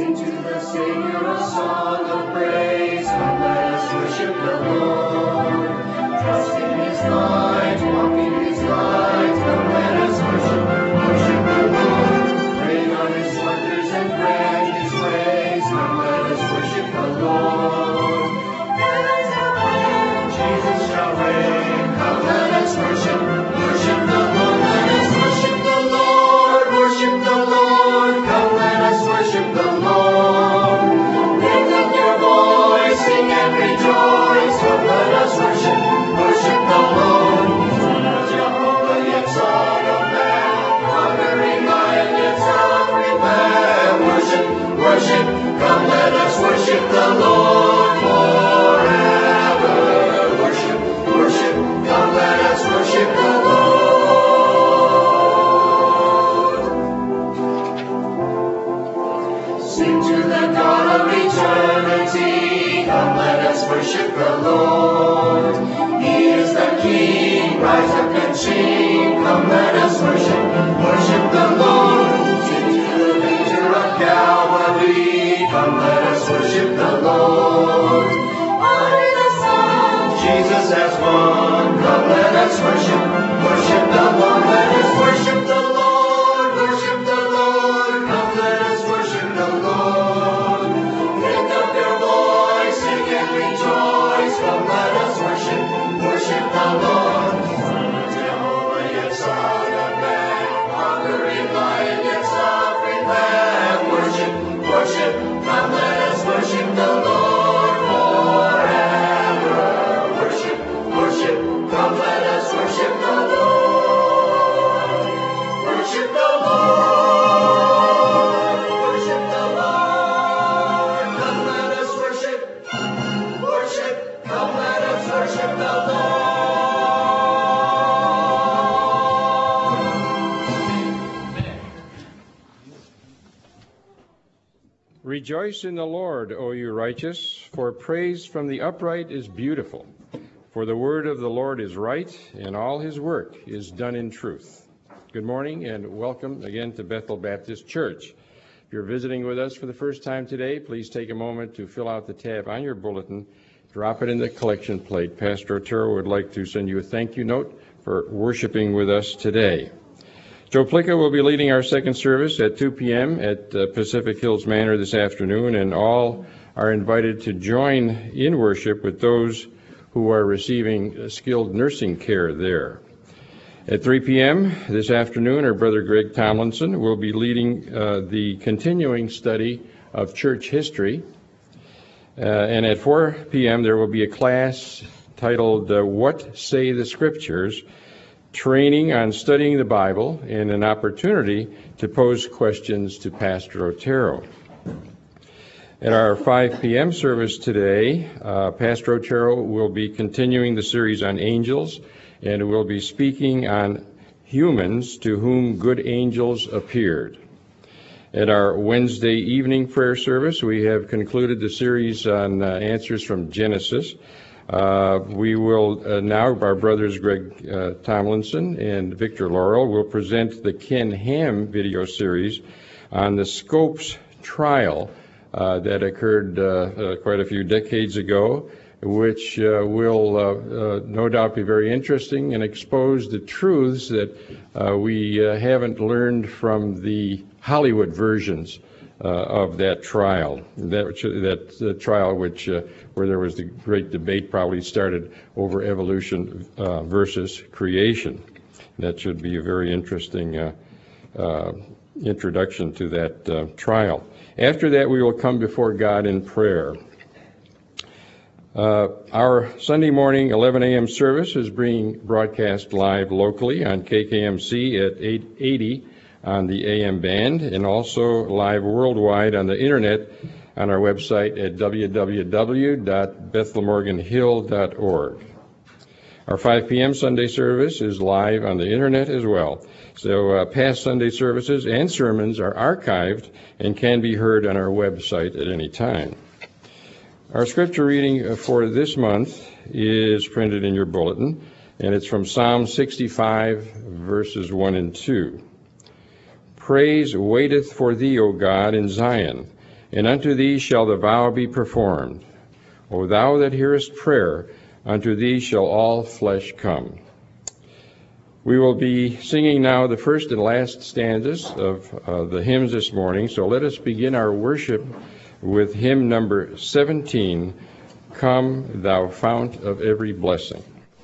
Rejoice in the Lord, O you righteous, for praise from the upright is beautiful. For the word of the Lord is right, and all his work is done in truth. Good morning, and welcome again to Bethel Baptist Church. If you're visiting with us for the first time today, please take a moment to fill out the tab on your bulletin, drop it in the collection plate. Pastor Otero would like to send you a thank you note for worshiping with us today. Joe Plicka will be leading our second service at 2 p.m. at Pacific Hills Manor this afternoon, and all are invited to join in worship with those who are receiving skilled nursing care there. At 3 p.m. this afternoon, our brother Greg Tomlinson will be leading the continuing study of church history. And at 4 p.m. there will be a class titled What Say the Scriptures? Training on studying the Bible and an opportunity to pose questions to Pastor Otero. At our 5 p.m. service today, Pastor Otero will be continuing the series on angels and will be speaking on humans to whom good angels appeared. At our Wednesday evening prayer service, we have concluded the series on answers from Genesis. We will now, our brothers Greg Tomlinson and Victor Laurel will present the Ken Ham video series on the Scopes trial that occurred quite a few decades ago, which will no doubt be very interesting and expose the truths that we haven't learned from the Hollywood versions of that trial. That trial which where there was the great debate probably started over evolution versus creation. That should be a very interesting introduction to that trial. After that, we will come before God in prayer. Our Sunday morning 11 a.m. service is being broadcast live locally on KKMC at 880 on the AM band, and also live worldwide on the internet on our website at www.bethelmorganhill.org. Our 5 p.m. Sunday service is live on the internet as well. So past Sunday services and sermons are archived and can be heard on our website at any time. Our scripture reading for this month is printed in your bulletin, and it's from Psalm 65, verses 1 and 2. Praise waiteth for thee, O God, in Zion, and unto thee shall the vow be performed. O thou that hearest prayer, unto thee shall all flesh come. We will be singing now the first and last stanzas of the hymns this morning, so let us begin our worship with hymn number 17, Come, Thou Fount of Every Blessing.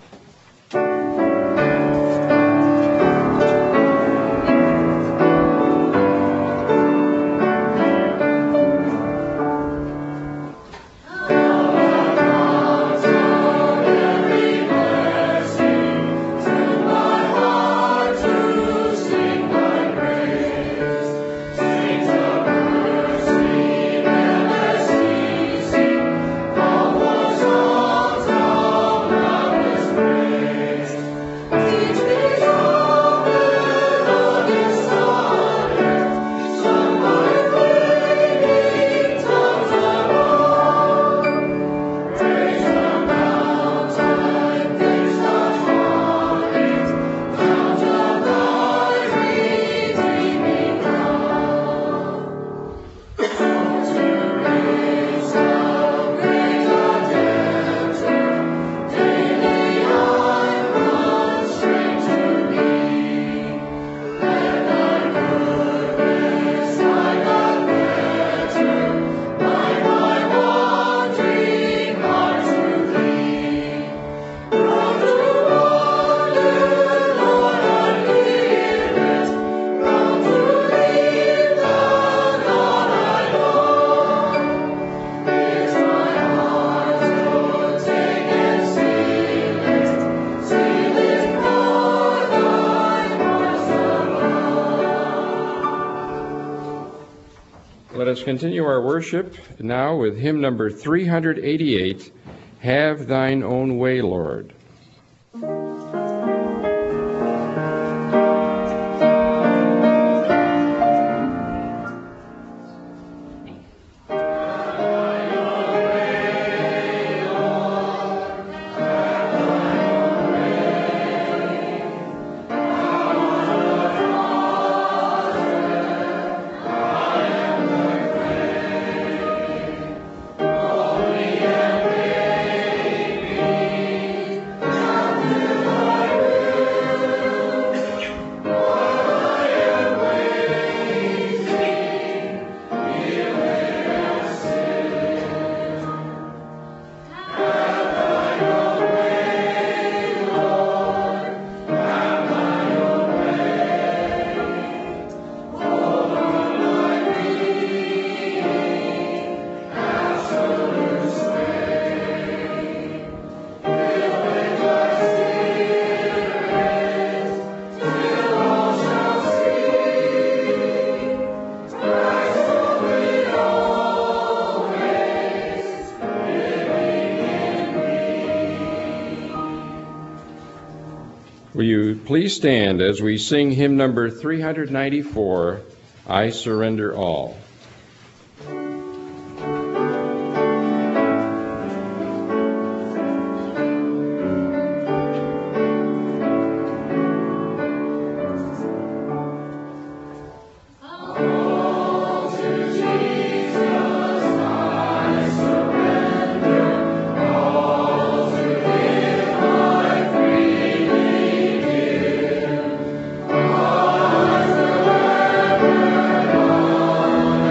Let us continue our worship now with hymn number 388, Have Thine Own Way, Lord. Will you please stand as we sing hymn number 394, I Surrender All. All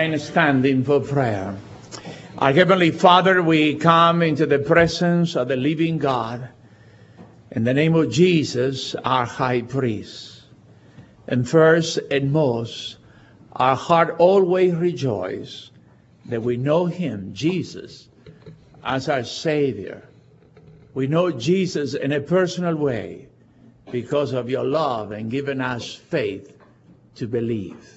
mind standing for prayer. Our Heavenly Father, we come into the presence of the living God in the name of Jesus, our high priest. And first and most, our heart always rejoices that we know him, Jesus, as our Savior. We know Jesus in a personal way because of your love and giving us faith to believe.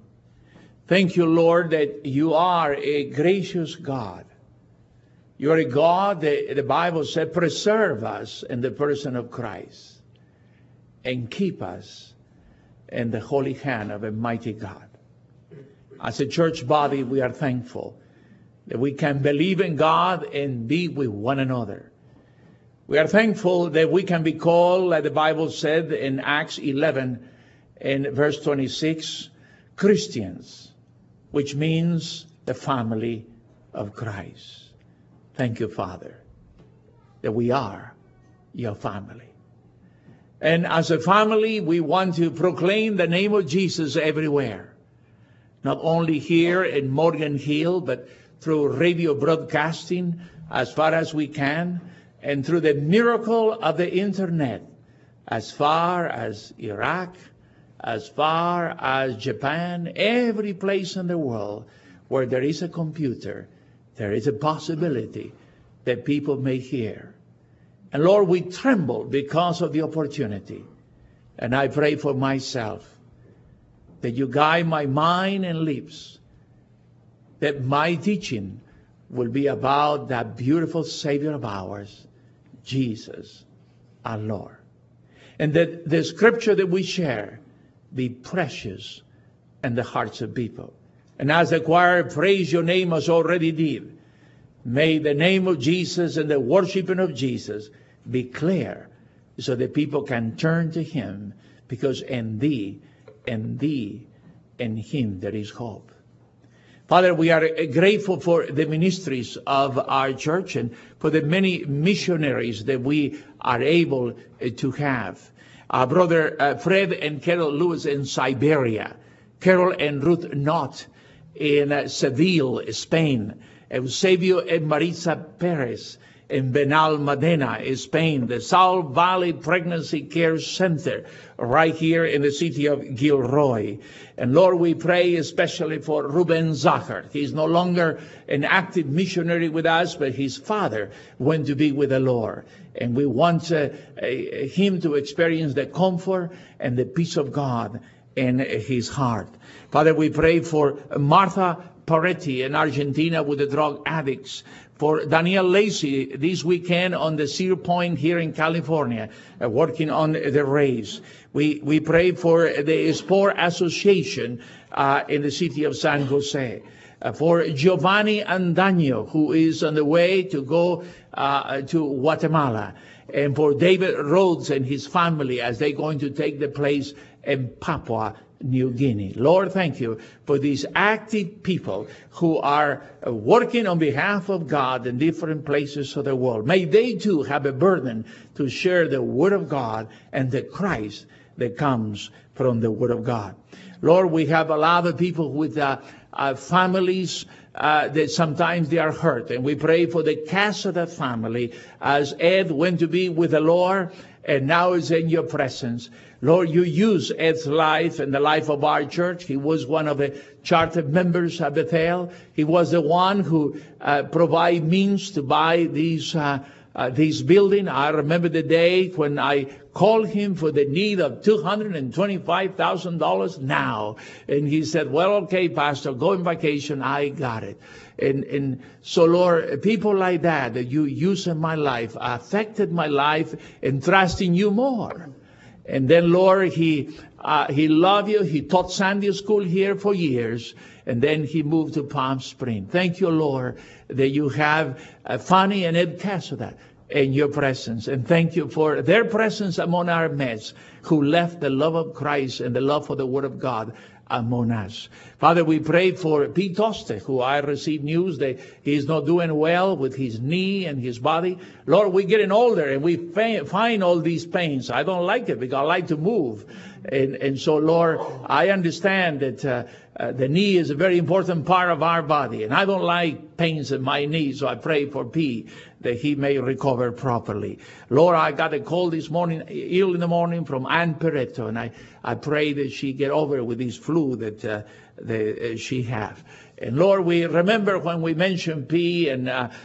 Thank you, Lord, that you are a gracious God. You are a God that the Bible said preserve us in the person of Christ and keep us in the holy hand of a mighty God. As a church body, we are thankful that we can believe in God and be with one another. We are thankful that we can be called, like the Bible said in Acts 11 and verse 26, Christians, which means the family of Christ. Thank you, Father, that we are your family. And as a family, we want to proclaim the name of Jesus everywhere. Not only here in Morgan Hill, but through radio broadcasting as far as we can, and through the miracle of the internet, as far as Iraq, as far as Japan, every place in the world where there is a computer, there is a possibility that people may hear. And Lord, we tremble because of the opportunity. And I pray for myself that you guide my mind and lips, that my teaching will be about that beautiful Savior of ours, Jesus, our Lord. And that the scripture that we share be precious in the hearts of people. And as the choir praise your name as already did, may the name of Jesus and the worshiping of Jesus be clear so that people can turn to him, because in thee, in him there is hope. Father, we are grateful for the ministries of our church and for the many missionaries that we are able to have. Our brother Fred and Carol Lewis in Siberia, Carol and Ruth Knott in Seville, Spain, Eusebio and Marisa Perez in Benalmádena, Spain, the South Valley Pregnancy Care Center right here in the city of Gilroy. And Lord, we pray especially for Ruben Zachar. He's no longer an active missionary with us, but his father went to be with the Lord. And we want him to experience the comfort and the peace of God in his heart. Father, we pray for Martha Paretti in Argentina with the drug addicts, for Daniel Lacey this weekend on the Cedar Point here in California, working on the race. We pray for the Sport Association in the city of San Jose. For Giovanni Andaño, who is on the way to go to Guatemala. And for David Rhodes and his family as they're going to take the place in Papua New Guinea. Lord, thank you for these active people who are working on behalf of God in different places of the world. May they too have a burden to share the Word of God and the Christ that comes from the Word of God. Lord, we have a lot of people with families that sometimes they are hurt. And we pray for the Casada family as Ed went to be with the Lord and now is in your presence. Lord, you use Ed's life and the life of our church. He was one of the charter members of Bethel. He was the one who provided means to buy these building. I remember the day when I called him for the need of $225,000 now. And he said, well, okay, Pastor, go on vacation. I got it. And so, Lord, people like that you use in my life affected my life and trusting you more. And then, Lord, he loved you. He taught Sunday school here for years. And then he moved to Palm Springs. Thank you, Lord, that you have Fanny and Ed Casada in your presence. And thank you for their presence among our midst, who left the love of Christ and the love for the Word of God among us. Father, we pray for Pete Toste, who I received news that he's not doing well with his knee and his body. Lord, we're getting older and we find all these pains. I don't like it because I like to move. And so, Lord, I understand that the knee is a very important part of our body. And I don't like pains in my knee, so I pray for P that he may recover properly. Lord, I got a call this morning, ill in the morning, from Ann Peretto, and I pray that she get over with this flu that she have. And Lord, we remember when we mentioned P and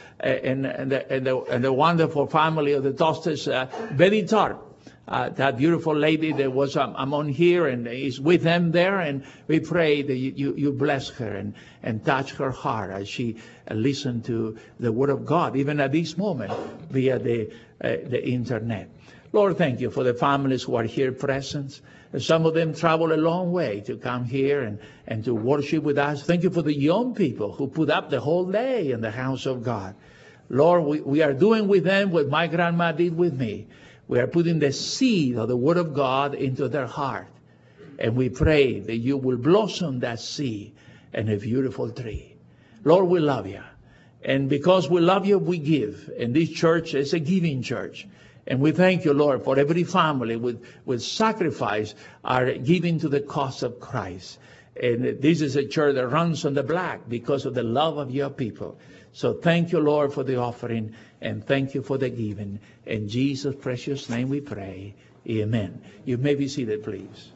the wonderful family of the Tostes, Betty Tarp. That beautiful lady that was among here and is with them there, and we pray that you bless her and touch her heart as she listened to the Word of God, even at this moment via the internet. Lord, thank you for the families who are here present. Some of them travel a long way to come here and to worship with us. Thank you for the young people who put up the whole day in the house of God. Lord, we are doing with them what my grandma did with me. We are putting the seed of the Word of God into their heart. And we pray that you will blossom that seed in a beautiful tree. Lord, we love you. And because we love you, we give. And this church is a giving church. And we thank you, Lord, for every family with sacrifice are giving to the cause of Christ. And this is a church that runs on the black because of the love of your people. So thank you, Lord, for the offering, and thank you for the giving. In Jesus' precious name we pray. Amen. You may be seated, please.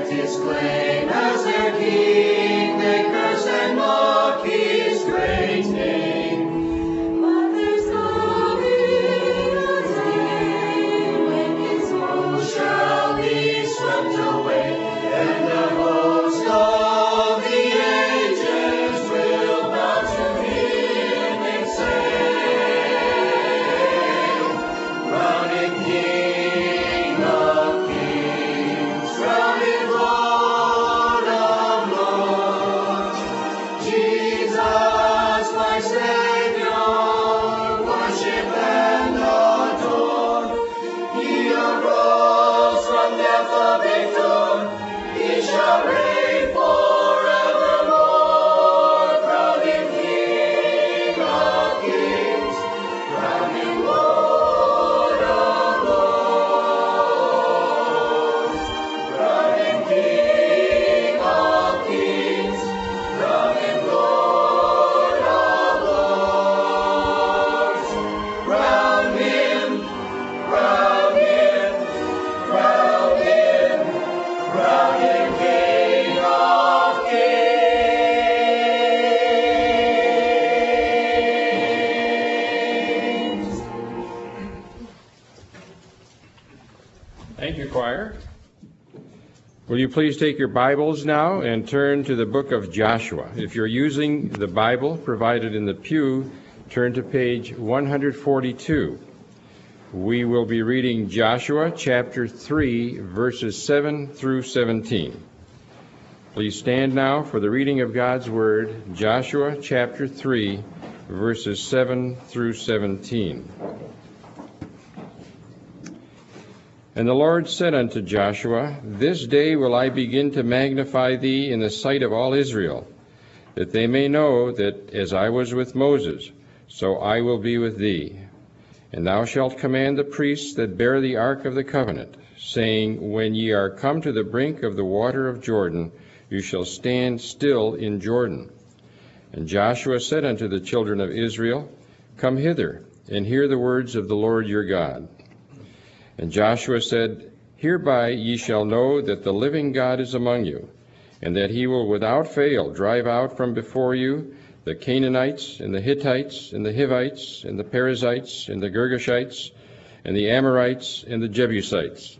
Thank you, choir. Will you please take your Bibles now and turn to the book of Joshua? If you're using the Bible provided in the pew, turn to page 142. We will be reading Joshua chapter 3, verses 7 through 17. Please stand now for the reading of God's Word, Joshua chapter 3, verses 7 through 17. And the Lord said unto Joshua, This day will I begin to magnify thee in the sight of all Israel, that they may know that as I was with Moses, so I will be with thee. And thou shalt command the priests that bear the ark of the covenant, saying, When ye are come to the brink of the water of Jordan, you shall stand still in Jordan. And Joshua said unto the children of Israel, Come hither, and hear the words of the Lord your God. And Joshua said, Hereby ye shall know that the living God is among you, and that he will without fail drive out from before you the Canaanites, and the Hittites, and the Hivites, and the Perizzites, and the Girgashites, and the Amorites, and the Jebusites.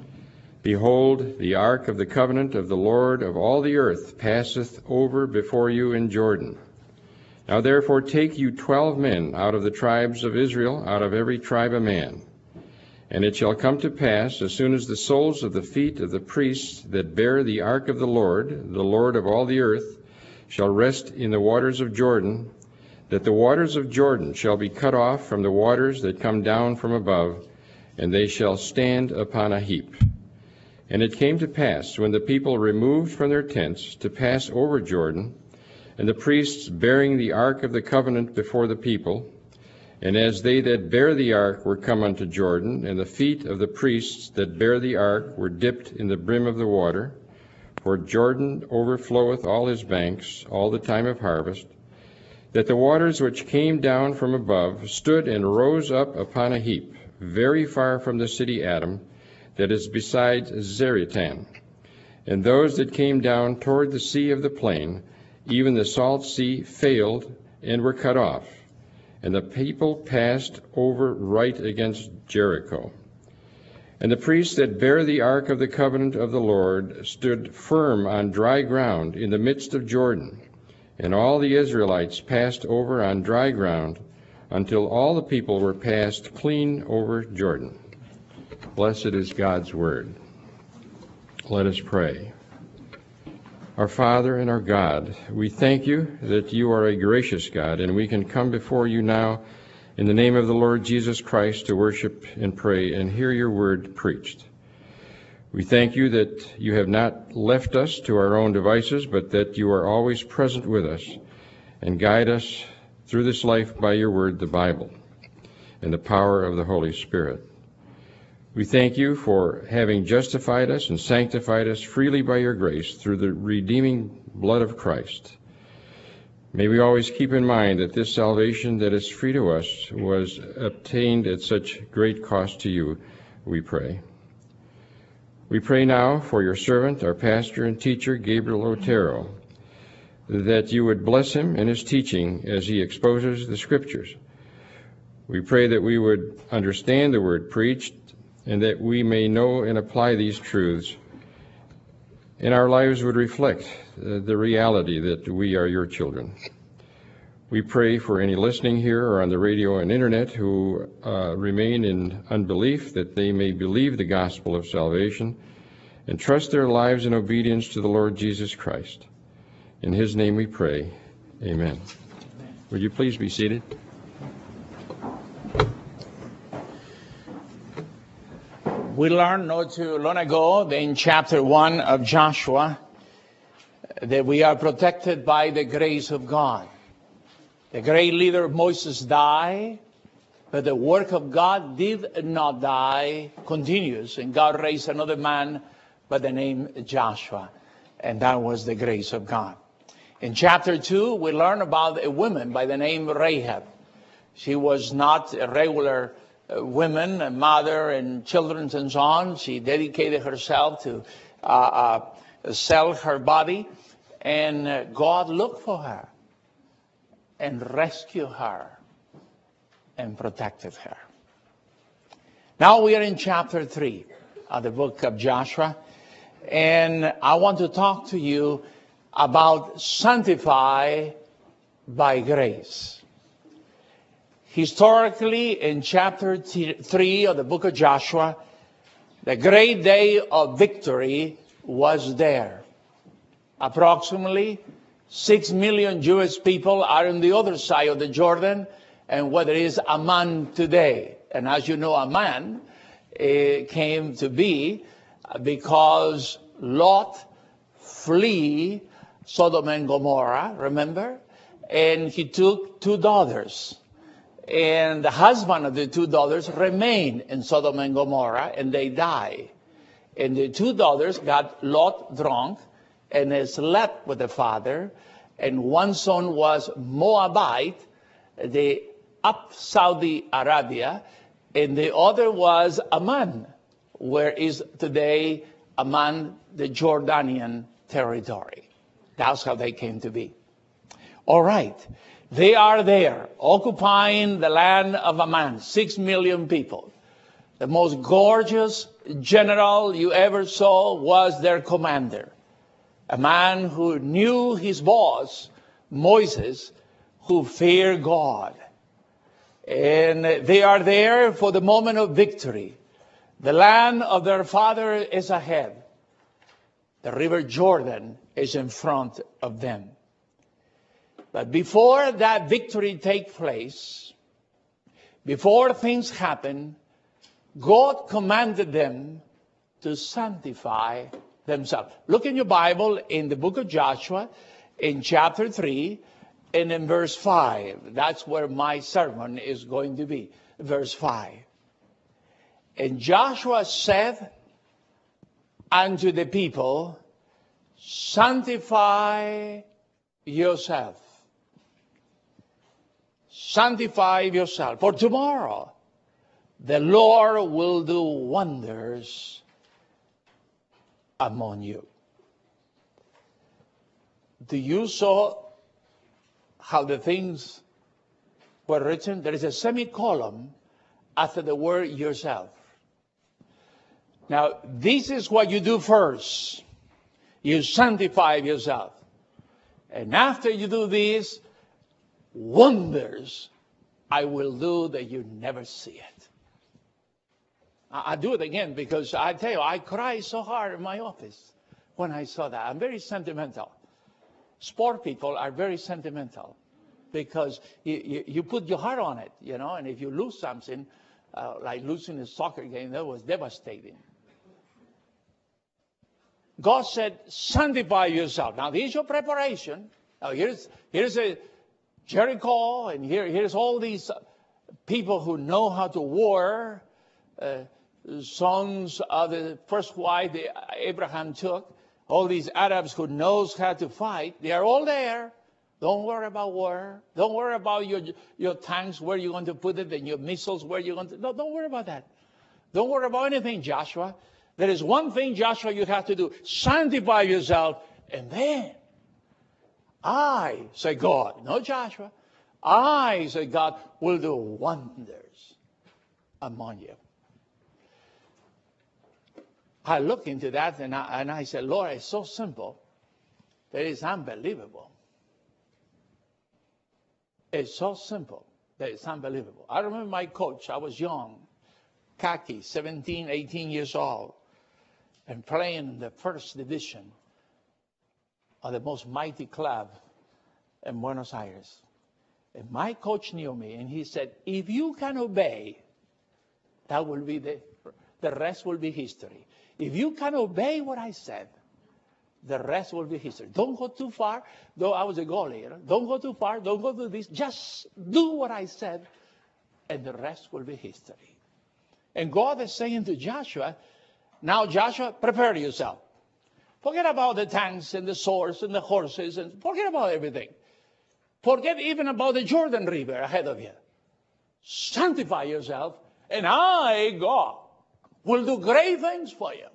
Behold, the ark of the covenant of the Lord of all the earth passeth over before you in Jordan. Now therefore take you 12 men out of the tribes of Israel, out of every tribe a man. And it shall come to pass, as soon as the soles of the feet of the priests that bear the ark of the Lord of all the earth, shall rest in the waters of Jordan, that the waters of Jordan shall be cut off from the waters that come down from above, and they shall stand upon a heap. And it came to pass, when the people removed from their tents to pass over Jordan, and the priests bearing the ark of the covenant before the people, and as they that bear the ark were come unto Jordan, and the feet of the priests that bear the ark were dipped in the brim of the water, for Jordan overfloweth all his banks all the time of harvest, that the waters which came down from above stood and rose up upon a heap, very far from the city Adam, that is beside Zaretan. And those that came down toward the sea of the plain, even the salt sea, failed and were cut off. And the people passed over right against Jericho. And the priests that bear the ark of the covenant of the Lord stood firm on dry ground in the midst of Jordan. And all the Israelites passed over on dry ground until all the people were passed clean over Jordan. Blessed is God's word. Let us pray. Our Father and our God, we thank you that you are a gracious God, and we can come before you now in the name of the Lord Jesus Christ to worship and pray and hear your word preached. We thank you that you have not left us to our own devices, but that you are always present with us and guide us through this life by your word, the Bible, and the power of the Holy Spirit. We thank you for having justified us and sanctified us freely by your grace through the redeeming blood of Christ. May we always keep in mind that this salvation that is free to us was obtained at such great cost to you, we pray. We pray now for your servant, our pastor and teacher, Gabriel Otero, that you would bless him in his teaching as he exposes the Scriptures. We pray that we would understand the word preached and that we may know and apply these truths, and our lives would reflect the reality that we are your children. We pray for any listening here or on the radio and internet who remain in unbelief, that they may believe the gospel of salvation and trust their lives in obedience to the Lord Jesus Christ. In his name we pray. Amen. Would you please be seated? We learned not too long ago in chapter 1 of Joshua that we are protected by the grace of God. The great leader Moses died, but the work of God did not die, continues, and God raised another man by the name Joshua, and that was the grace of God. In chapter 2, we learn about a woman by the name Rahab. She was not a regular woman, a mother and children and so on. She dedicated herself to sell her body, and God looked for her and rescued her and protected her. Now we are in chapter 3 of the book of Joshua, and I want to talk to you about sanctified by grace. Historically, in chapter 3 of the book of Joshua, the great day of victory was there. Approximately 6 million Jewish people are on the other side of the Jordan, and what is Amman today. And as you know, Amman came to be because Lot flee Sodom and Gomorrah, remember? And he took 2 daughters. And the husband of the 2 daughters remained in Sodom and Gomorrah, and they died. And the 2 daughters got Lot drunk and they slept with the father. And one son was Moabite, up Saudi Arabia, and the other was Amman, where is today Amman, the Jordanian territory. That's how they came to be. All right. They are there, occupying the land of Amman, 6 million people. The most gorgeous general you ever saw was their commander, a man who knew his boss, Moses, who feared God. And they are there for the moment of victory. The land of their father is ahead. The river Jordan is in front of them. But before that victory takes place, before things happen, God commanded them to sanctify themselves. Look in your Bible in the book of Joshua, in chapter 3, and in verse 5. That's where my sermon is going to be, verse 5. And Joshua said unto the people, sanctify yourself. Sanctify yourself. For tomorrow, the Lord will do wonders among you. Do you saw how the things were written? There is a semicolon after the word yourself. Now, this is what you do first. You sanctify yourself. And after you do this, wonders I will do that you never see it. I do it again because I tell you, I cried so hard in my office when I saw that. I'm very sentimental. Sport people are very sentimental because you put your heart on it, you know, and if you lose something, like losing a soccer game, that was devastating. God said, sanctify yourself. Now, here's your preparation. Now, here's a Jericho, and here's all these people who know how to war, sons of the first wife that Abraham took, all these Arabs who knows how to fight. They are all there. Don't worry about war. Don't worry about your tanks, where you're going to put it, and your missiles, where you're going to... No, don't worry about that. Don't worry about anything, Joshua. There is one thing, Joshua, you have to do. Sanctify yourself. And then I, say God, not Joshua, I, say God, will do wonders among you. I looked into that and I said, Lord, it's so simple that it's unbelievable. It's so simple that it's unbelievable. I remember my coach. I was young, khaki, 17, 18 years old, and playing in the first division of the most mighty club in Buenos Aires. And my coach knew me, and he said, if you can obey, that will be the rest will be history. If you can obey what I said, the rest will be history. Don't go too far, though I was a goalie. Don't go too far, don't go to this. Just do what I said, and the rest will be history. And God is saying to Joshua, now Joshua, prepare yourself. Forget about the tanks and the swords and the horses, and forget about everything. Forget even about the Jordan River ahead of you. Sanctify yourself, and I, God, will do great things for you.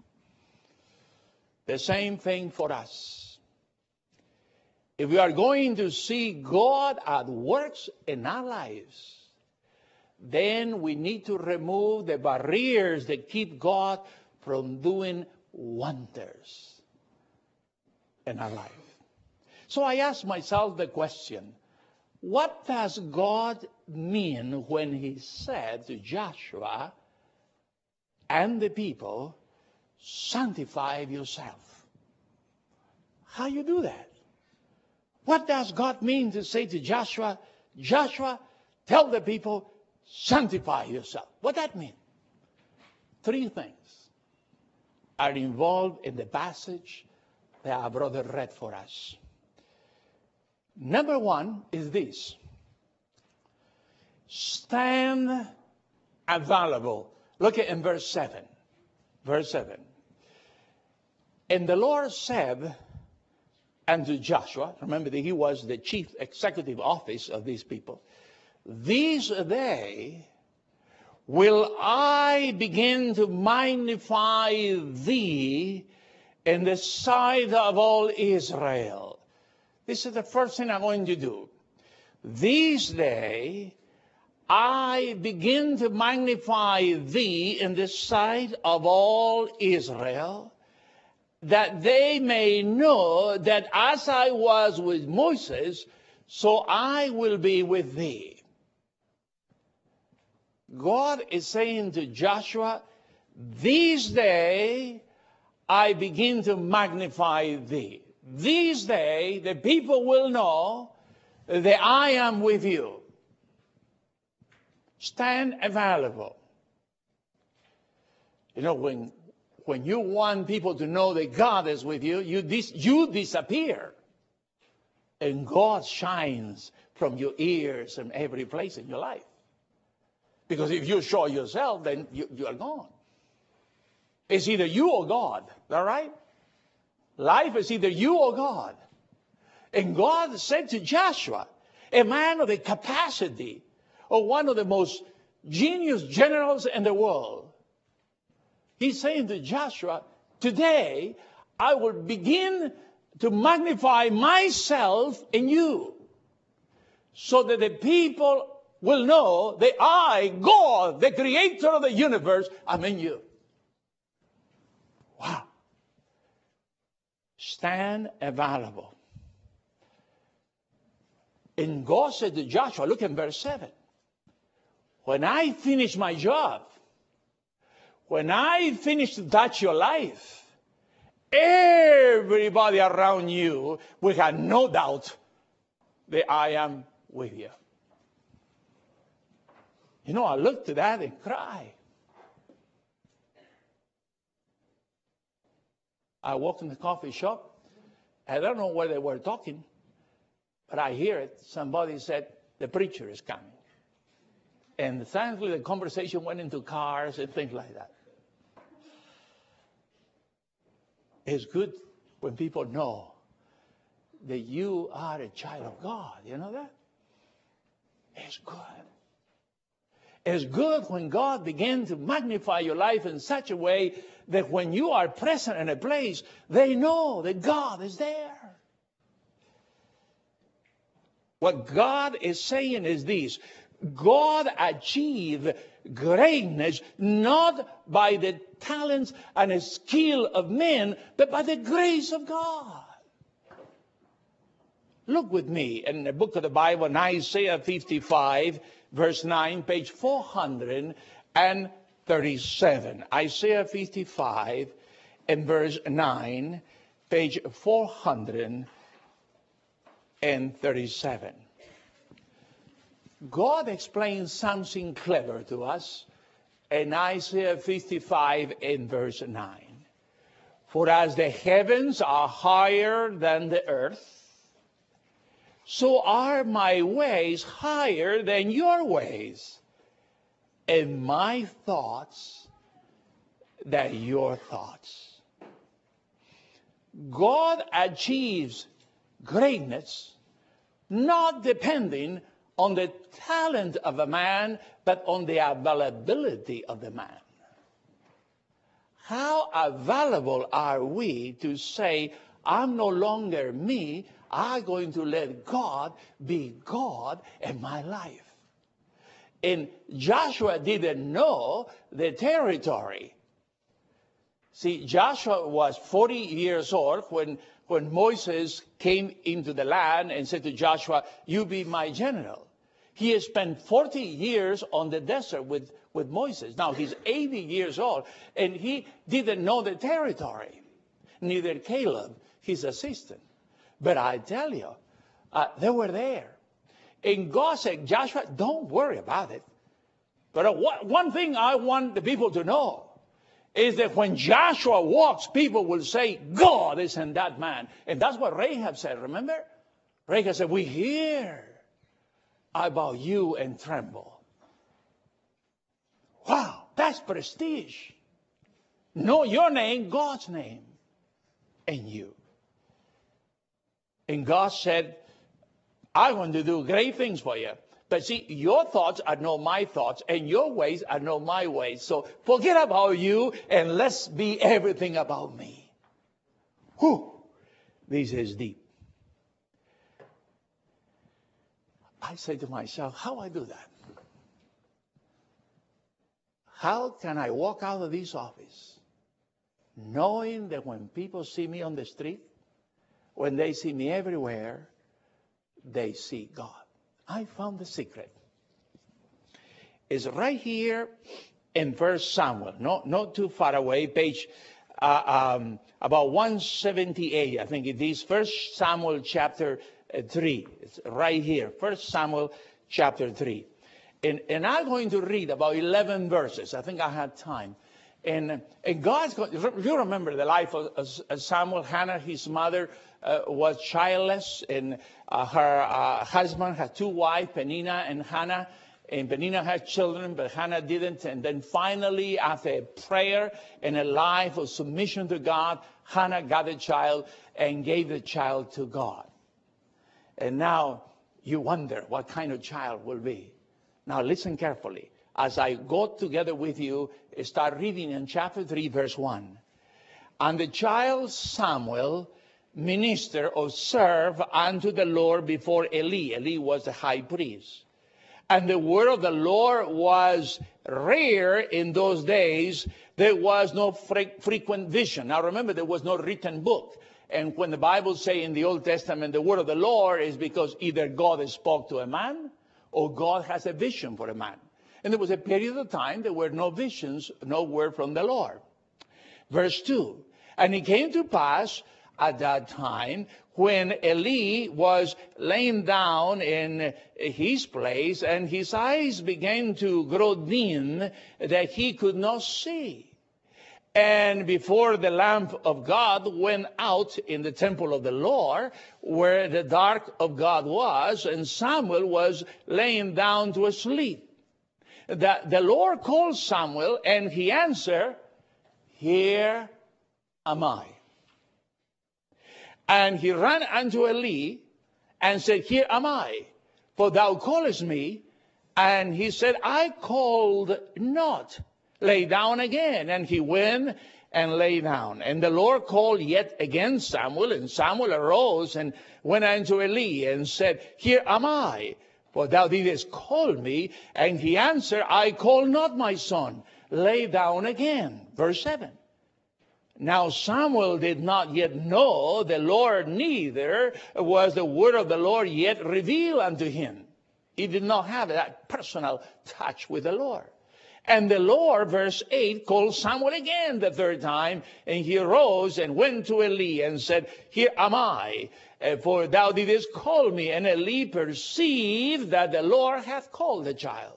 The same thing for us. If we are going to see God at works in our lives, then we need to remove the barriers that keep God from doing wonders in our life. So I asked myself the question, what does God mean when he said to Joshua and the people, sanctify yourself? How you do that? What does God mean to say to Joshua, Joshua, tell the people, sanctify yourself? What that mean? Three things are involved in the passage that our brother read for us. Number one is this. Stand available. Look at in verse 7. Verse 7. And the Lord said unto Joshua, remember that he was the chief executive office of these people, this day will I begin to magnify thee in the sight of all Israel. This is the first thing I'm going to do. This day I begin to magnify thee in the sight of all Israel, that they may know that as I was with Moses, so I will be with thee. God is saying to Joshua, this day I begin to magnify thee. This day the people will know that I am with you. Stand available. You know, when you want people to know that God is with you, you disappear. And God shines from your ears and every place in your life. Because if you show yourself, then you are gone. It's either you or God. All right? Life is either you or God. And God said to Joshua, a man of the capacity of one of the most genius generals in the world, he's saying to Joshua, today I will begin to magnify myself in you, so that the people will know that I, God, the creator of the universe, am in you. Wow. Stand available. And God said to Joshua, look in verse 7. When I finish my job, when I finish to touch your life, everybody around you will have no doubt that I am with you. You know, I looked at that and cried. I walked in the coffee shop. I don't know where they were talking, but I hear it. Somebody said, the preacher is coming. And thankfully, the conversation went into cars and things like that. It's good when people know that you are a child of God. You know that? It's good. It's good when God begins to magnify your life in such a way that when you are present in a place, they know that God is there. What God is saying is this: God achieved greatness not by the talents and skill of men, but by the grace of God. Look with me in the book of the Bible, in Isaiah 55, verse 9, page 437. Isaiah 55 and verse 9, page 437. God explains something clever to us in Isaiah 55 and verse 9. For as the heavens are higher than the earth, so are my ways higher than your ways, and my thoughts than your thoughts. God achieves greatness not depending on the talent of a man, but on the availability of the man. How available are we to say, I'm no longer me, I'm going to let God be God in my life? And Joshua didn't know the territory. See, Joshua was 40 years old when Moses came into the land and said to Joshua, you be my general. He has spent 40 years on the desert with Moses. Now he's 80 years old, and he didn't know the territory. Neither Caleb, his assistant. But I tell you, they were there. And God said, Joshua, don't worry about it. But one thing I want the people to know is that when Joshua walks, people will say, God is in that man. And that's what Rahab said, remember? Rahab said, we hear about you and tremble. Wow, that's prestige. Know your name, God's name, and you. And God said, I want to do great things for you. But see, your thoughts are not my thoughts, and your ways are not my ways. So forget about you, and let's be everything about me. Whew, this is deep. I say to myself, how I do that? How can I walk out of this office knowing that when people see me on the street, when they see me everywhere, they see God? I found the secret. It's right here in 1 Samuel, not too far away, page about 178, I think it is, 1 Samuel chapter 3. It's right here, 1 Samuel chapter 3. And I'm going to read about 11 verses. I think I had time. And God's going, you remember the life of Samuel. Hannah, his mother, was childless, and her husband had two wives, Peninnah and Hannah. And Peninnah had children, but Hannah didn't. And then finally, after a prayer and a life of submission to God, Hannah got a child and gave the child to God. And now you wonder what kind of child will be. Now listen carefully. As I go together with you, start reading in chapter 3, verse 1. And the child Samuel ministered or served unto the Lord before Eli. Eli was the high priest. And the word of the Lord was rare in those days. There was no frequent vision. Now remember, there was no written book. And when the Bible says in the Old Testament, the word of the Lord is because either God spoke to a man or God has a vision for a man. And there was a period of time there were no visions, no word from the Lord. Verse 2, and it came to pass at that time when Eli was laying down in his place and his eyes began to grow dim that he could not see. And before the lamp of God went out in the temple of the Lord, where the dark of God was, and Samuel was laying down to sleep. The Lord called Samuel, and he answered, here am I. And he ran unto Eli and said, here am I, for thou callest me. And he said, I called not. Lay down again. And he went and lay down. And the Lord called yet again Samuel. And Samuel arose and went unto Eli and said, Here am I, for thou didst call me. And he answered, I call not, my son. Lay down again. Verse 7. Now Samuel did not yet know the Lord, neither was the word of the Lord yet revealed unto him. He did not have that personal touch with the Lord. And the Lord, verse 8, called Samuel again the third time, and he arose and went to Eli and said, Here am I, for thou didst call me. And Eli perceived that the Lord hath called the child.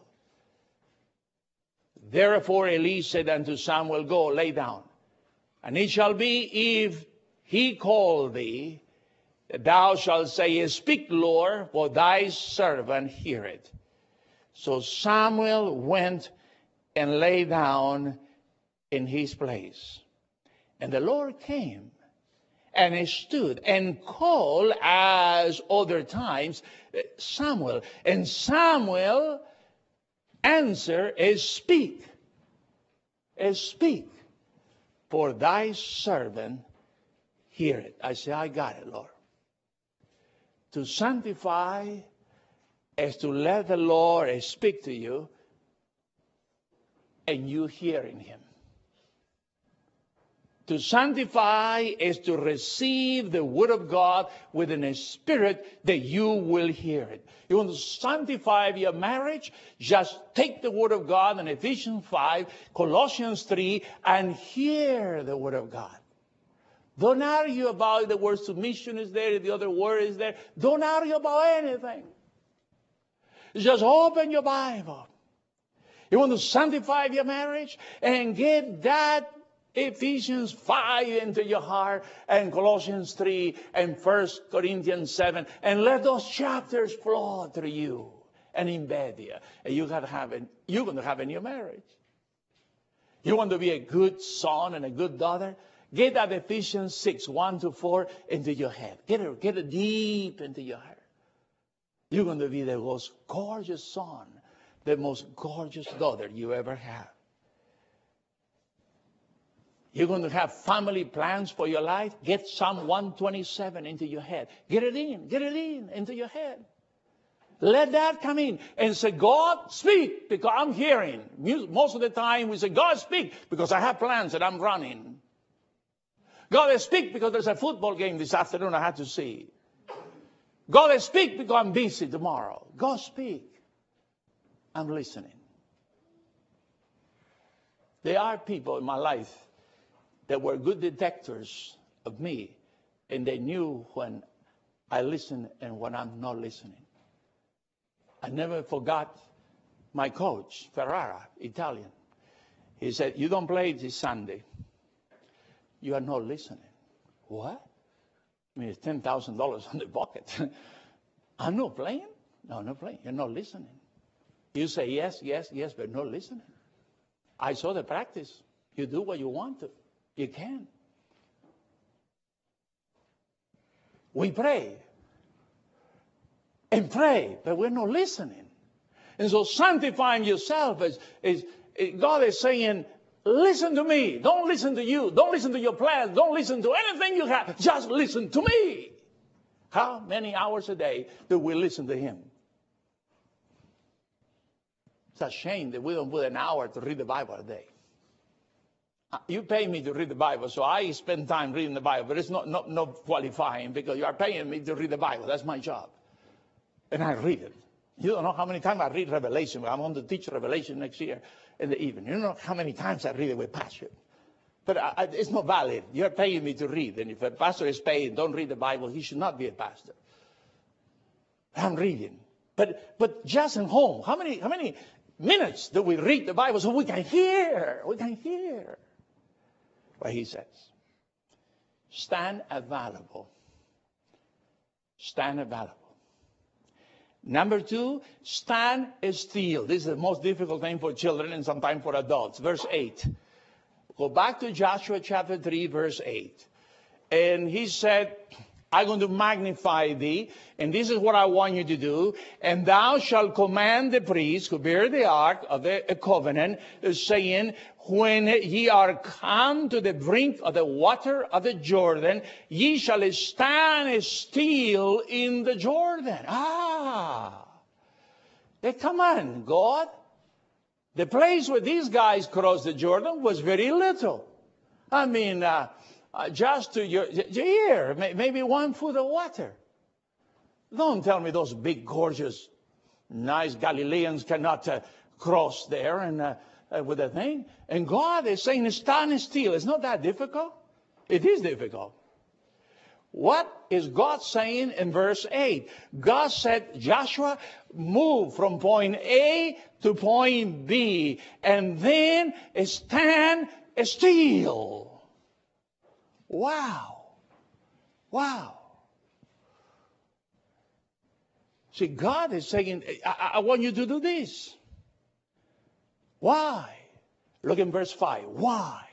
Therefore Eli said unto Samuel, Go, lay down. And it shall be, if he call thee, that thou shalt say, Speak, Lord, for thy servant heareth. So Samuel went and lay down in his place. And the Lord came and he stood and called as other times Samuel. And Samuel answered, Speak, speak, for thy servant heareth. I say, I got it, Lord. To sanctify is to let the Lord speak to you and you hearing him. To sanctify is to receive the word of God within a spirit that you will hear it. You want to sanctify your marriage? Just take the word of God in Ephesians 5, Colossians 3, and hear the word of God. Don't argue about the word submission is there, the other word is there. Don't argue about anything. Just open your Bible. You want to sanctify your marriage and get that Ephesians 5 into your heart and Colossians 3 and 1 Corinthians 7, and let those chapters flow through you and embed you. And you're going to have in your marriage. You want to be a good son and a good daughter? Get that Ephesians 6, 1-4 into your head. Get it deep into your heart. You're going to be the most gorgeous son, the most gorgeous daughter you ever have. You're going to have family plans for your life. Get Psalm 127 into your head. Get it in into your head. Let that come in and say, God, speak, because I'm hearing. Most of the time we say, God, speak, because I have plans and I'm running. God, speak, because there's a football game this afternoon I have to see. God, speak, because I'm busy tomorrow. God, speak. I'm listening. There are people in my life that were good detectors of me, and they knew when I listen and when I'm not listening. I never forgot my coach, Ferrara, Italian. He said, you don't play this Sunday. You are not listening. What? I mean, it's $10,000 on the bucket. I'm not playing? No, I'm not playing. You're not listening. You say yes, yes, yes, but not listening. I saw the practice. You do what you want to. You can. We pray and pray, but we're not listening. And so sanctifying yourself is God is saying, listen to me. Don't listen to you. Don't listen to your plans. Don't listen to anything you have. Just listen to me. How many hours a day do we listen to him? It's a shame that we don't put an hour to read the Bible a day. You pay me to read the Bible, so I spend time reading the Bible. But it's not qualifying, because you are paying me to read the Bible. That's my job. And I read it. You don't know how many times I read Revelation. I'm going to teach Revelation next year in the evening. You don't know how many times I read it with passion. But it's not valid. You're paying me to read. And if a pastor is paid, don't read the Bible, he should not be a pastor. I'm reading. But just at home, how many minutes do we read the Bible so we can hear? We can hear what he says. Stand available. Stand available. Number 2, stand still. This is the most difficult thing for children and sometimes for adults. Verse 8. Go back to Joshua chapter 3, verse 8. And he said, I'm going to magnify thee, and this is what I want you to do. And thou shalt command the priests who bear the ark of the covenant, saying, when ye are come to the brink of the water of the Jordan, ye shall stand still in the Jordan. Come on, God. The place where these guys crossed the Jordan was very little. I mean, just to your ear, maybe 1 foot of water. Don't tell me those big, gorgeous, nice Galileans cannot cross there and with a thing. And God is saying, stand still. It's not that difficult. It is difficult. What is God saying in verse 8? God said, Joshua, move from point A to point B, and then stand still. Wow. Wow. See, God is saying, I want you to do this. Why? Look in verse 5. Why?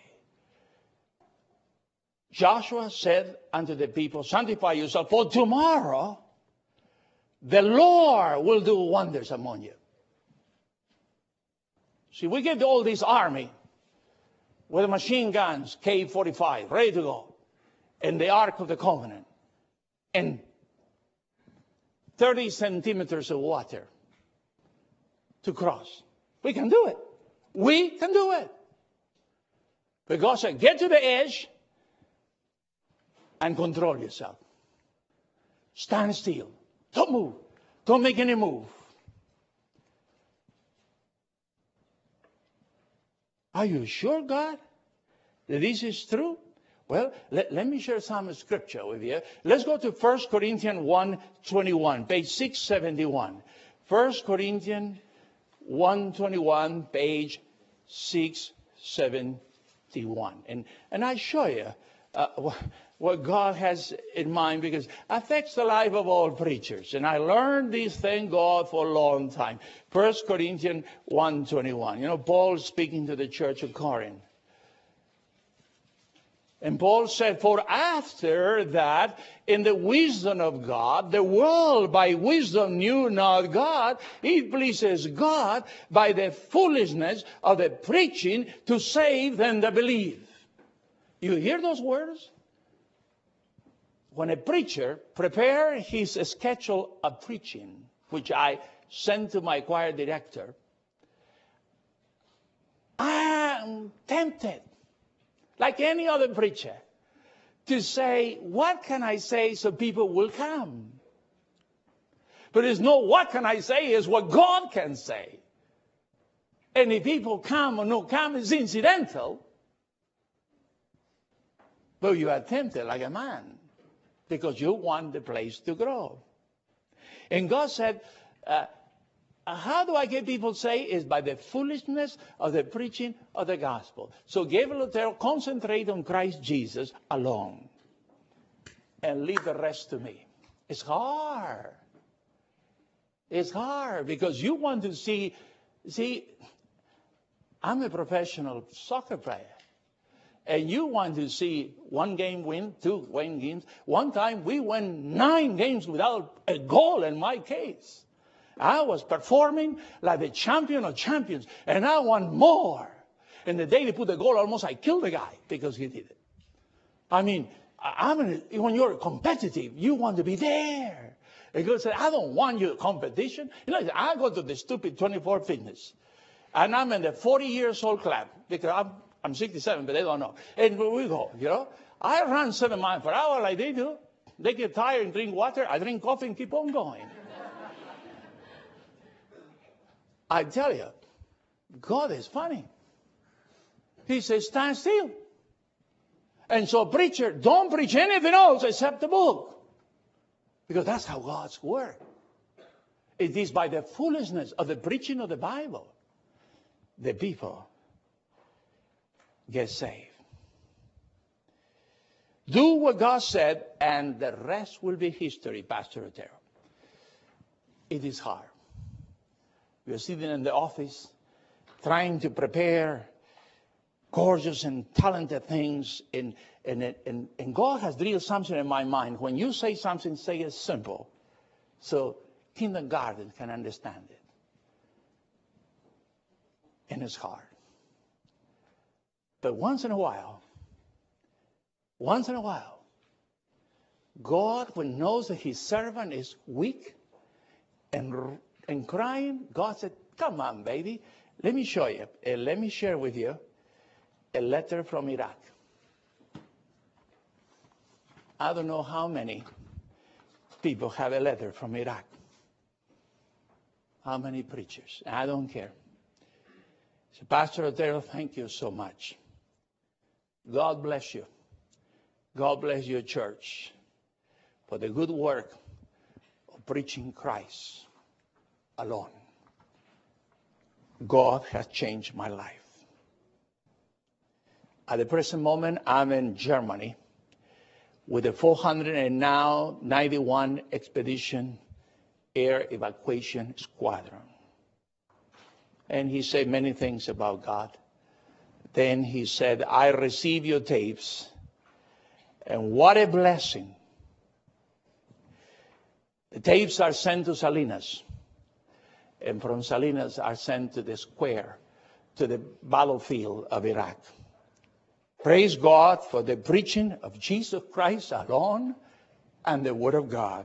Joshua said unto the people, sanctify yourself, for tomorrow the Lord will do wonders among you. See, we get all this army with machine guns, K-45, ready to go, and the Ark of the Covenant, and 30 centimeters of water to cross. We can do it. We can do it. But God said, get to the edge and control yourself. Stand still. Don't move. Don't make any move. Are you sure, God, that this is true? Well, let me share some scripture with you. Let's go to 1 Corinthians 1:21, page 671. 1 Corinthians 1:21, page 671. And I show you what God has in mind, because it affects the life of all preachers. And I learned this, thank God, for a long time. 1 Corinthians 1:21. You know, Paul speaking to the church of Corinth. And Paul said, for after that, in the wisdom of God, the world by wisdom knew not God. It pleases God by the foolishness of the preaching to save them that believe. You hear those words? When a preacher prepares his schedule of preaching, which I sent to my choir director, I am tempted, like any other preacher, to say, what can I say so people will come? But it's not what can I say, it's what God can say. And if people come or not come, it's incidental. But you are tempted like a man, because you want the place to grow. And God said, how do I get people saved? Is by the foolishness of the preaching of the gospel. So Gabriel Lutero, concentrate on Christ Jesus alone and leave the rest to me. It's hard. It's hard because you want to see, I'm a professional soccer player. And you want to see one game win, two win games. One time we won 9 games without a goal in my case. I was performing like the champion of champions, and I want more. And the day they put the goal, almost I killed the guy because he did it. I mean, when you're competitive, you want to be there. And God said, I don't want your competition. You know, I go to the stupid 24 Fitness, and I'm in the 40 years old club because I'm 67, but they don't know. And we go, you know. I run 7 miles per hour like they do. They get tired and drink water. I drink coffee and keep on going. I tell you, God is funny. He says, stand still. And so, preacher, don't preach anything else except the book. Because that's how God's work. It is by the foolishness of the preaching of the Bible the people get saved. Do what God said, and the rest will be history, Pastor Otero. It is hard. We are sitting in the office trying to prepare gorgeous and talented things, and And God has drilled something in my mind. When you say something, say it simple, so kindergarten can understand it. And it's hard. But once in a while, God, when knows that his servant is weak and crying, God said, come on, baby. Let me show you. Let me share with you a letter from Iraq. I don't know how many people have a letter from Iraq. How many preachers? I don't care. So, Pastor Otero, thank you so much. God bless you. God bless your church for the good work of preaching Christ alone. God has changed my life. At the present moment, I'm in Germany with the 491 Expedition Air Evacuation Squadron. And he said many things about God. Then he said, I receive your tapes, and what a blessing. The tapes are sent to Salinas, and from Salinas are sent to the square, to the battlefield of Iraq. Praise God for the preaching of Jesus Christ alone and the Word of God.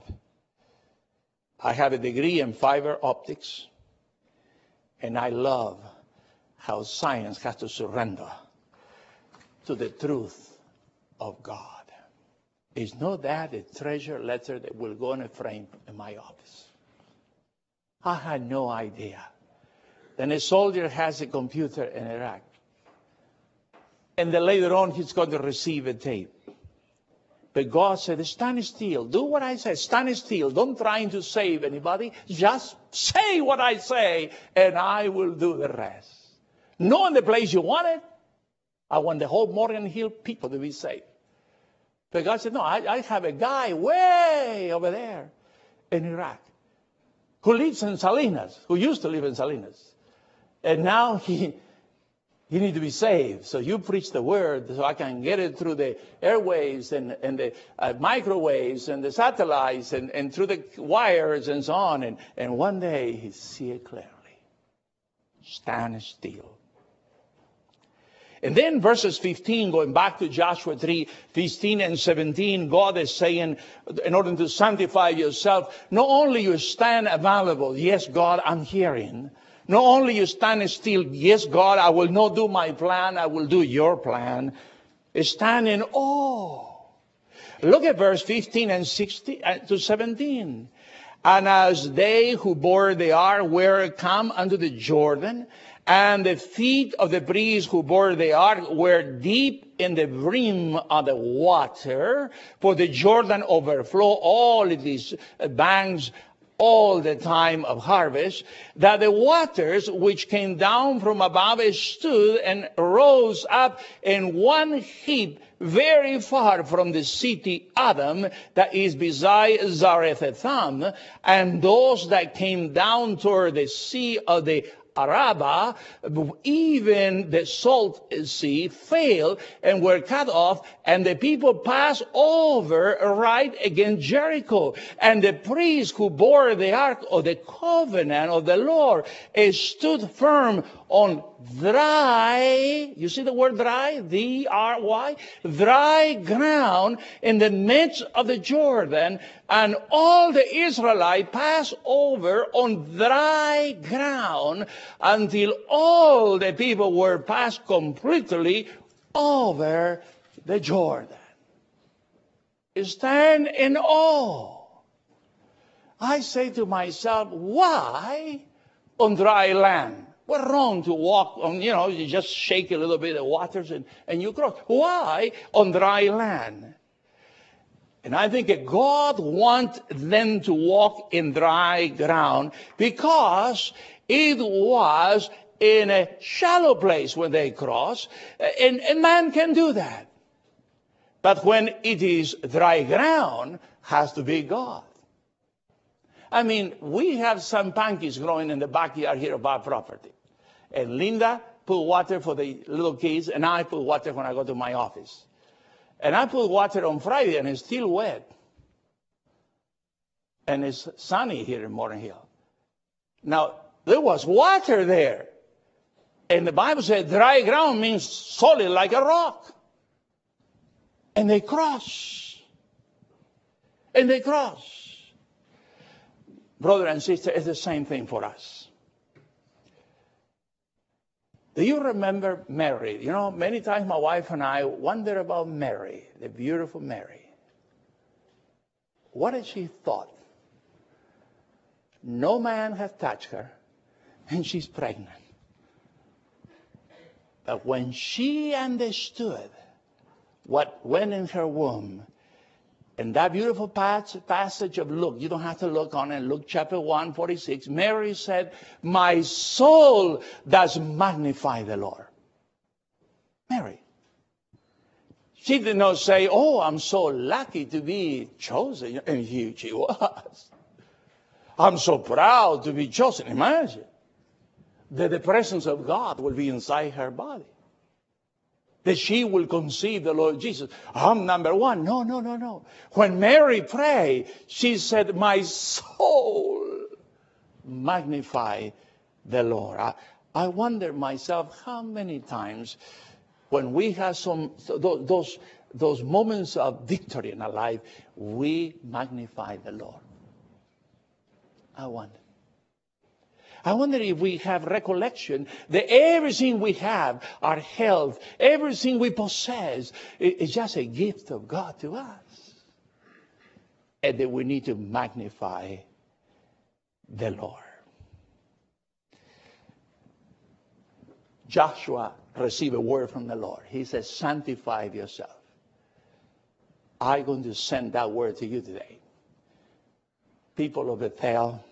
I have a degree in fiber optics, and I love how science has to surrender to the truth of God. Is not that a treasure letter that will go in a frame in my office? I had no idea. Then a soldier has a computer in Iraq. And then later on, he's going to receive a tape. But God said, stand still. Do what I say. Stand still. Don't try to save anybody. Just say what I say, and I will do the rest. Not in the place you want it. I want the whole Morgan Hill people to be saved. But God said, no, I have a guy way over there in Iraq who lives in Salinas, who used to live in Salinas. And now he needs to be saved. So you preach the word so I can get it through the airwaves and the microwaves and the satellites and through the wires and so on. And one day he see it clearly. Stand still. And then verses 15, going back to Joshua 3, 15 and 17, God is saying, in order to sanctify yourself, not only you stand available, yes, God, I'm hearing. Not only you stand still, yes, God, I will not do my plan, I will do your plan. Stand in awe. Look at verse 15 and 16 to 17. And as they who bore the ark were come unto the Jordan, and the feet of the priests who bore the ark were deep in the brim of the water, for the Jordan overflow all of these banks all the time of harvest, that the waters which came down from above stood and rose up in one heap very far from the city Adam, that is beside Zarethatham, and those that came down toward the sea of the Araba, even the salt sea, failed and were cut off, and the people passed over right against Jericho. And the priests who bore the ark of the covenant of the Lord stood firm on dry, you see the word dry, D-R-Y, dry ground in the midst of the Jordan, and all the Israelites passed over on dry ground until all the people were passed completely over the Jordan. Stand in awe. I say to myself, why on dry land? What's wrong to walk on, you just shake a little bit of waters and you cross. Why on dry land? And I think that God wants them to walk in dry ground because it was in a shallow place when they cross, and man can do that. But when it is dry ground, has to be God. I mean, we have some pankies growing in the backyard here of our property. And Linda put water for the little kids, and I put water when I go to my office. And I put water on Friday, and it's still wet. And it's sunny here in Morgan Hill. Now, there was water there. And the Bible said dry ground means solid like a rock. And they cross. And they cross. Brother and sister, it's the same thing for us. Do you remember Mary? You know, many times my wife and I wonder about Mary, the beautiful Mary. What had she thought? No man has touched her, and she's pregnant. But when she understood what went in her womb, and that beautiful passage of Luke, you don't have to look on it, Luke chapter 1:46, Mary said, my soul does magnify the Lord. Mary. She did not say, oh, I'm so lucky to be chosen. And she was. I'm so proud to be chosen. Imagine that the presence of God will be inside her body. That she will conceive the Lord Jesus. I'm number one. No. When Mary prayed, she said, my soul magnify the Lord. I wonder myself how many times when we have those moments of victory in our life, we magnify the Lord. I wonder if we have recollection that everything we have, our health, everything we possess, is just a gift of God to us. And that we need to magnify the Lord. Joshua received a word from the Lord. He says, sanctify yourself. I'm going to send that word to you today. People of Bethel,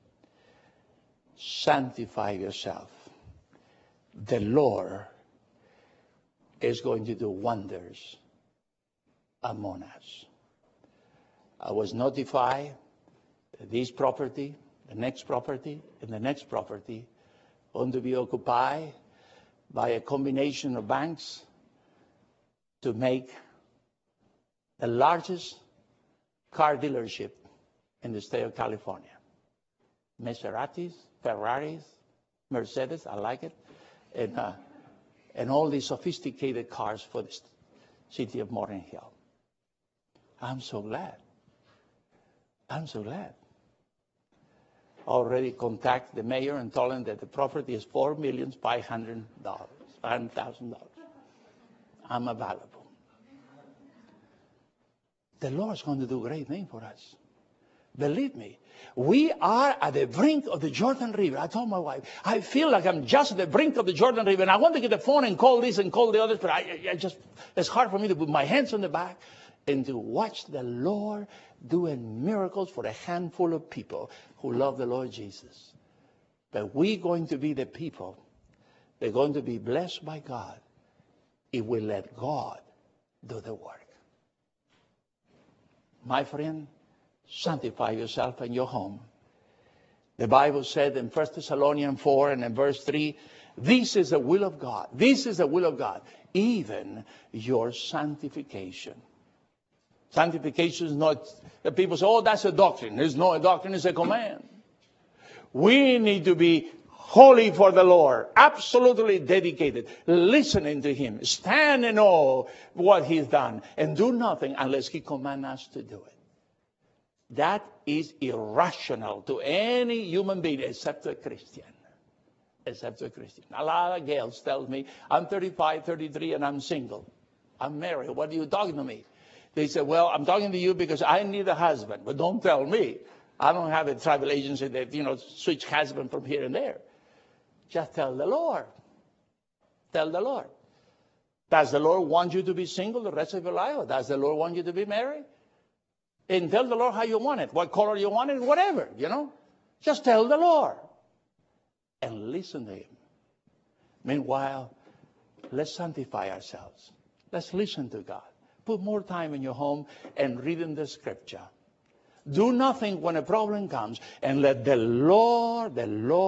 sanctify yourself. The Lord is going to do wonders among us. I was notified that this property, the next property, and the next property going to be occupied by a combination of banks to make the largest car dealership in the state of California. Maseratis, Ferraris, Mercedes, I like it, and all these sophisticated cars for the city of Morgan Hill. I'm so glad. Already contacted the mayor and told him that the property is $4,500,000. I'm available. The Lord's going to do a great thing for us. Believe me, we are at the brink of the Jordan River. I told my wife, I feel like I'm just at the brink of the Jordan River, and I want to get the phone and call this and call the others, but it's hard for me to put my hands on the back and to watch the Lord doing miracles for a handful of people who love the Lord Jesus. But we're going to be the people that are going to be blessed by God if we let God do the work. My friend, sanctify yourself in your home. The Bible said in 1 Thessalonians 4 and in verse 3, this is the will of God. This is the will of God, even your sanctification. Sanctification is not, the people say, oh, that's a doctrine. There's no a doctrine, it's a command. We need to be holy for the Lord, absolutely dedicated, listening to Him, stand in awe of what He's done, and do nothing unless He commands us to do it. That is irrational to any human being except a Christian. Except a Christian. A lot of girls tell me, I'm 35, 33, and I'm single. I'm married. What are you talking to me? They say, well, I'm talking to you because I need a husband. But don't tell me. I don't have a travel agency that, switch husband from here and there. Just tell the Lord. Tell the Lord. Does the Lord want you to be single the rest of your life? Or does the Lord want you to be married? And tell the Lord how you want it, what color you want it, whatever, Just tell the Lord. And listen to Him. Meanwhile, let's sanctify ourselves. Let's listen to God. Put more time in your home and read in the Scripture. Do nothing when a problem comes, and let the Lord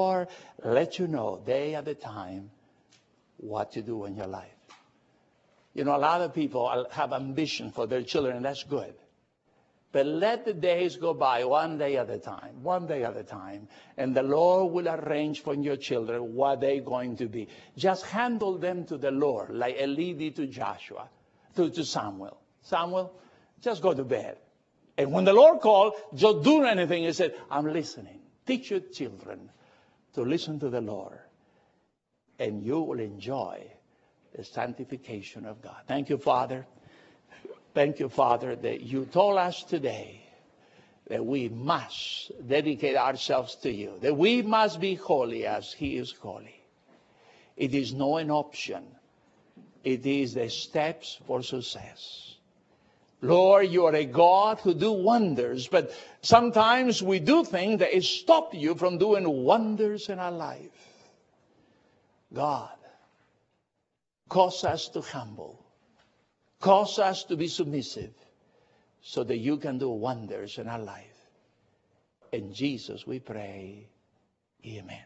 let you know day at a time what to do in your life. You know, a lot of people have ambition for their children, and that's good. But let the days go by one day at a time, and the Lord will arrange for your children what they're going to be. Just handle them to the Lord, like Eli did to Joshua, to Samuel. Samuel, just go to bed. And when the Lord called, just do anything. He said, I'm listening. Teach your children to listen to the Lord, and you will enjoy the sanctification of God. Thank you, Father. Thank you, Father, that you told us today that we must dedicate ourselves to you, that we must be holy as He is holy. It is not an option. It is the steps for success. Lord, you are a God who do wonders, but sometimes we do things that stop you from doing wonders in our life. God, cause us to humble. Cause us to be submissive so that you can do wonders in our life. In Jesus we pray. Amen.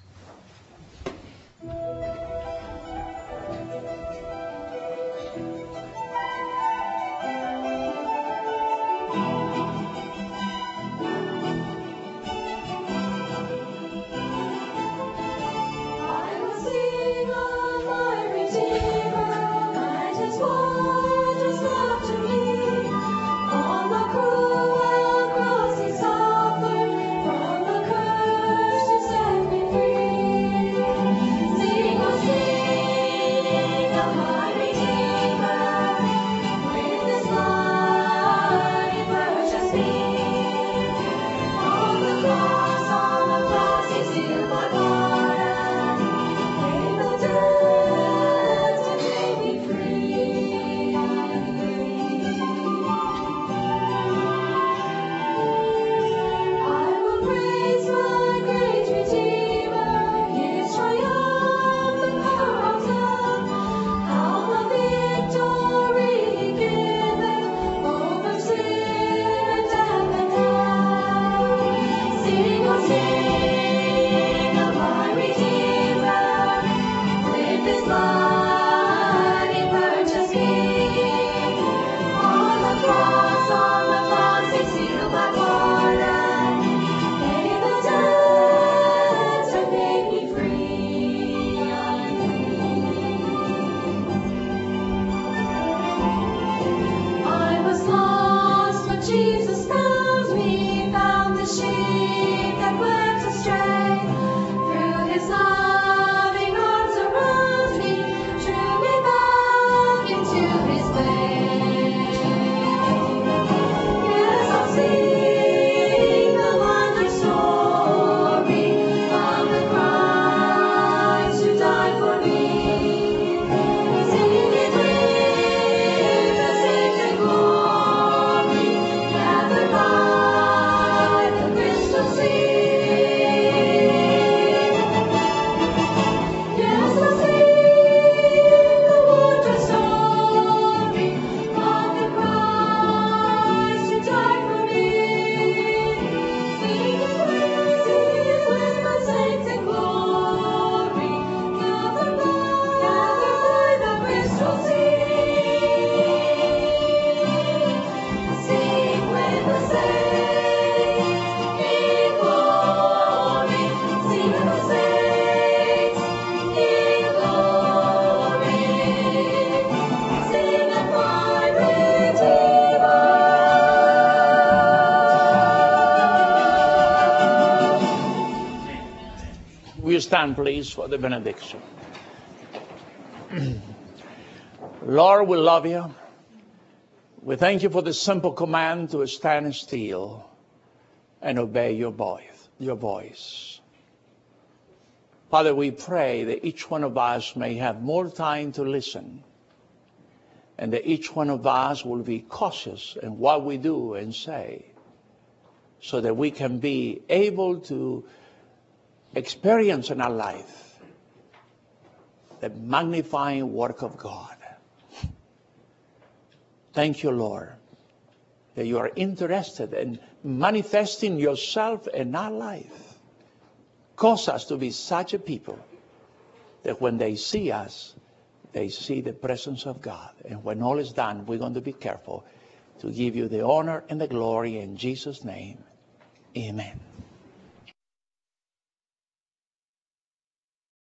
you stand, please, for the benediction? Lord, we love you. We thank you for the simple command to stand still and obey your voice. Father, we pray that each one of us may have more time to listen, and that each one of us will be cautious in what we do and say, so that we can be able to experience in our life the magnifying work of God. Thank you, Lord, that you are interested in manifesting yourself in our life. Cause us to be such a people that when they see us, they see the presence of God. And when all is done, we're going to be careful to give you the honor and the glory in Jesus' name. Amen.